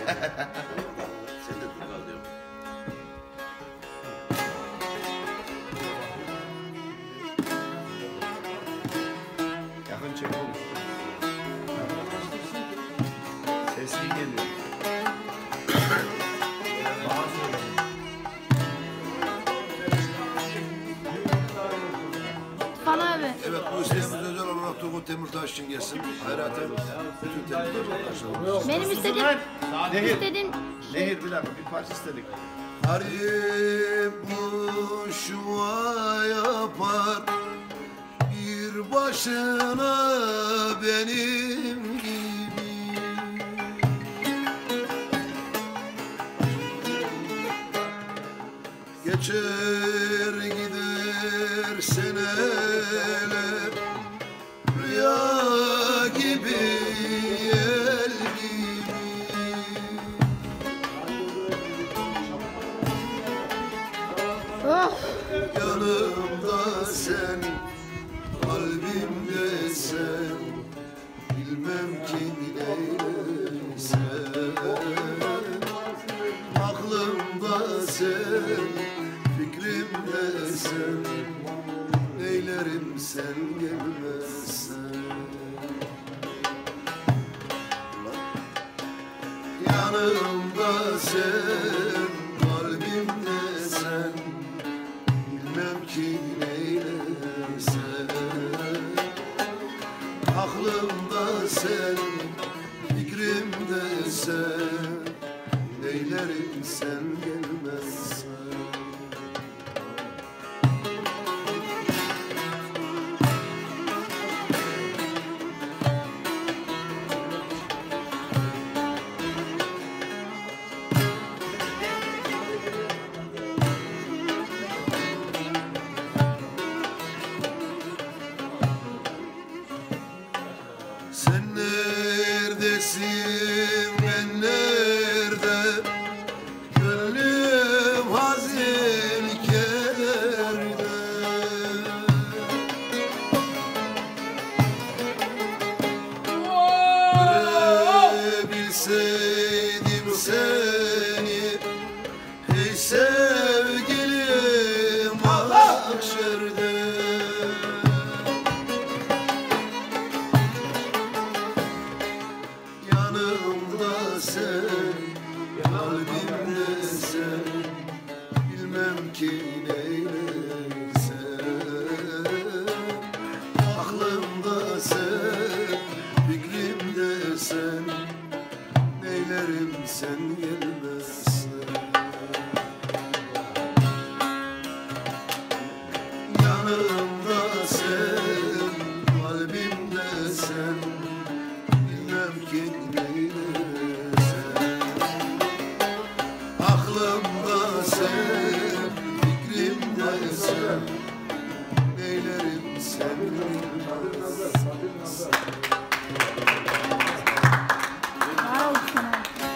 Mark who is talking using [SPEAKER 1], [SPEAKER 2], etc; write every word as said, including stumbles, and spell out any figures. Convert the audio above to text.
[SPEAKER 1] Sen de dur kal diyorum.
[SPEAKER 2] Yakın çek olur. Ses iyi geliyor. Bana söyle.
[SPEAKER 3] Bana abi.
[SPEAKER 1] Evet, bu isteğimiz özel olarak Turgut Demirtaş için gelsin. Hayraten bütün Demirtaş arkadaşlarımız.
[SPEAKER 3] Benim istediğim,
[SPEAKER 2] Nehir.
[SPEAKER 3] istediğim
[SPEAKER 2] Nehir bir dakika bir parça istedik.
[SPEAKER 1] Garip muşva yapar bir başına benim gibi. Geçer gider seneler rüya gibi el gibi.
[SPEAKER 3] oh,
[SPEAKER 1] Yanımda sen, kalbimde sen, bilmem kim neylesen. Aklımda sen, fikrimde sen, neylerim sen gelmezsen. Yanımda sen, kalbimde sen, bilmem ki neylesen. Aklımda sen, fikrimde sen, neylerim sen gelmezsen. Sen neredesin, ben nerede? Gönlüm hazin kederde. Görebilseydim seni, hey sevgilim mahşerde. Yanımda sen, kalbimde sen, bilmem ki neylesen. Aklımda sen, fikrimde sen, neylerim sen gelmezsen. Yanımda sen, kalbimde sen, bilmem ki neylesen. Aklımda sen, fikrimde sen, neylerim sen bilmezsen.